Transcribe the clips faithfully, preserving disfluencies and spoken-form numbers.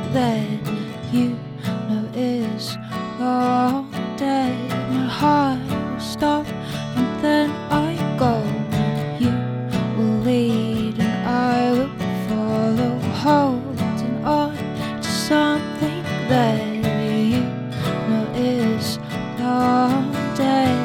that you know is long dead. My heart will stop and then I go. You will lead and I will follow, holding on to something that you know is long dead.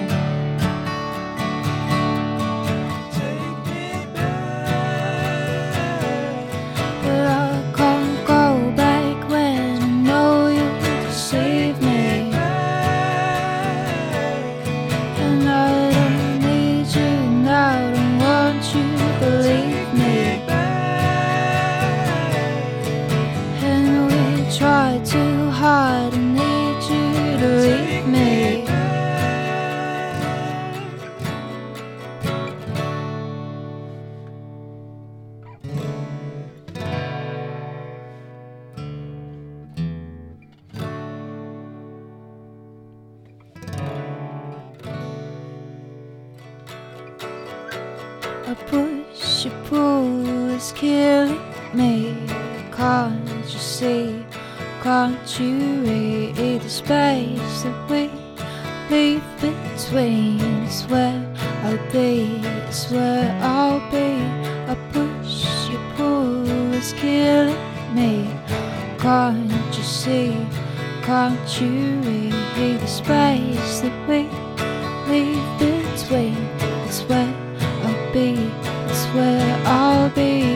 Try too hard, I need you to leave me. A push, a pull is killing me. Can't you see? Can't you read the space that we leave between? It's where I'll be, it's where I'll be. A push, you pull is killing me. Can't you see? Can't you read the space that we leave between? It's where I'll be, it's where I'll be.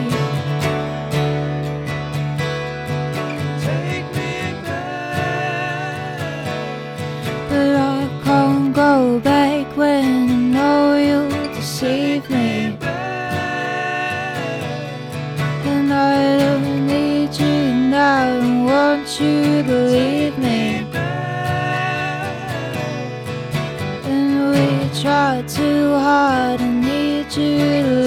But I can't go back when I know you'll deceive me. And I don't need you now, I don't want you to leave me. And we try too hard, I need you to